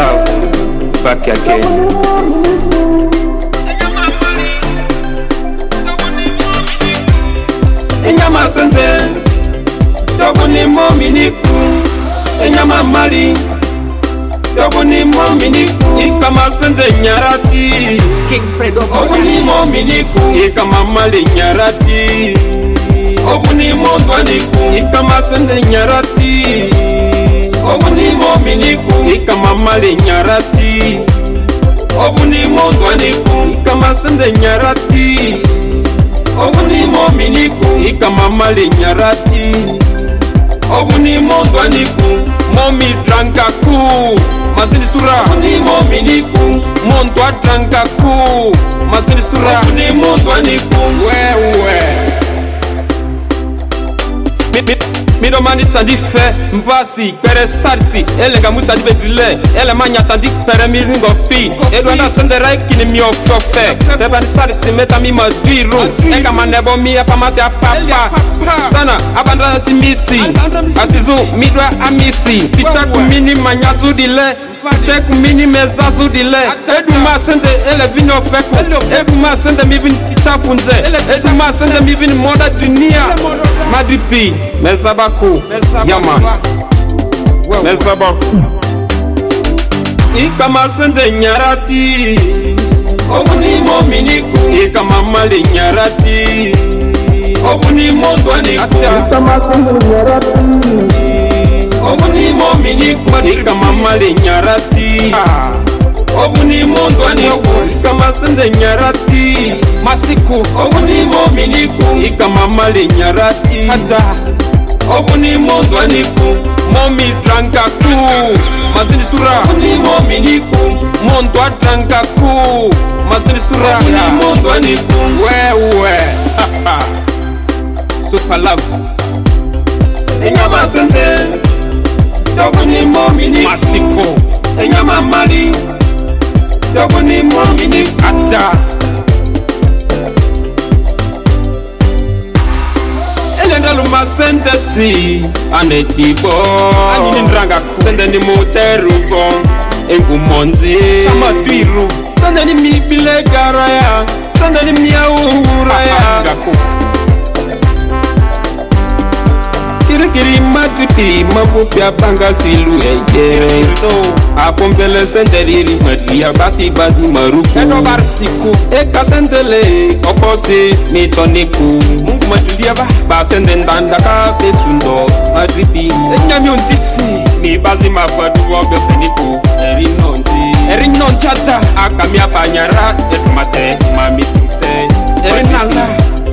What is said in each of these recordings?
love, back again. Enyama sende, dogo ni mominiku. Enyama mali, dogo ni mominiku. Ikama sende nyarati, King Fredo dogo ni mominiku. Ikama mali nyarati, dogo ni mondwaniku. Ikama sende nyarati, dogo ni mominiku. Ikama mali nyarati, dogo ni mondwaniku. Ikama sende nyarati, obuni mominiku. Ikama mali nyarati, obuni mondwaniku. Momi drankaku, mazini sura. Obuni mominiku, mondwa drankaku, mazini sura. Obuni mondwaniku. Wewe Mido mani tandi fe, mvasi, pere sarsi. Elenga mucha di bedrile, ele manya tandi pere miringo pi. Edwanda sendere kini mi ofiofe. Tebani sarsi meta mi maduiru. Enga manebo mi apamasi apapa. Sana, abandra si misi. Asizu, midwa amisi. Pitaku mini manyazu dile. Pitaku mini mezazu dile. Eduma sende ele vini ofeku. Eduma sende mi vini tichafunze. Eduma sende mi vini moda dunia. Madripi, mezabaku, yaman, mezabaku. Ikama sende nyarati, obuni mominiku. Ikama mali nyarati, obuni mondwaniku. Ikama sende nyarati, obuni mominiku. Ikama mali nyarati, obuni mondwaniku. Ikama sende nyarati, masiku. Obuni mominiku. Ikama mali nyarati, hata obuni mondwaniku. Momi drankaku, mazini sura. Obuni mominiku. Mondwa drankaku, mazini sura. Obuni mondwaniku. Wewe super love. Enyama sende, obuni mominiku. Masiku, Enyama mali, obuni mominiku. ata. Elendaluma sende si anetibo. Anini ndrangak. Sende ni muterubo. Engumonzi Sama tuiru. sende ni mipile garaya. Sende ni miauraya. Ngaku. Kirikiri madripi mabupya banga silu ejere. Afombele senderiri madia basi maruku. Edo barsiku. Eka sendele opose mitoniku. Mungu majulia ba sende ndandaka besundo madripi. Enyami ontisi mi bazi mafadu wobe feniku. Erinonzi ata akami afanyara etumate mami tute. Erinala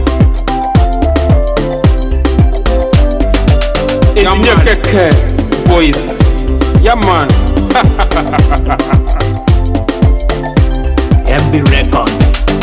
Engineer Keke, boys. yeah man. MB Records.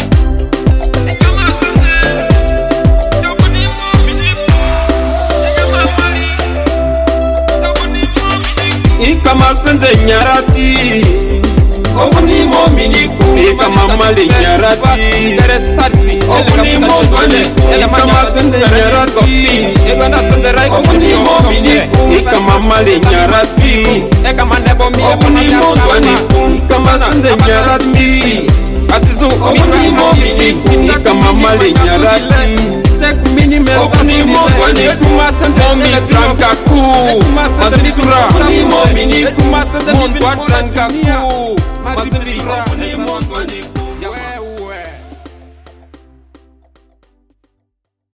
Ikama sende nyarati, obuni mominiku. Ikama mali nyarati, Pere sarsi, obuni mondwaniku. Ikama sende nyarati, obuni mominiku. Ikama mali nyarati, Eka manebo mi obuni mondwaniku. Ikama sende nyarati, Asizu, obuni mominiku. Ikama mali nyarati, obuni mondwaniku. Momi drankaku, mazini sura. Obuni mominiku. Mondwa drankaku, mazini sura.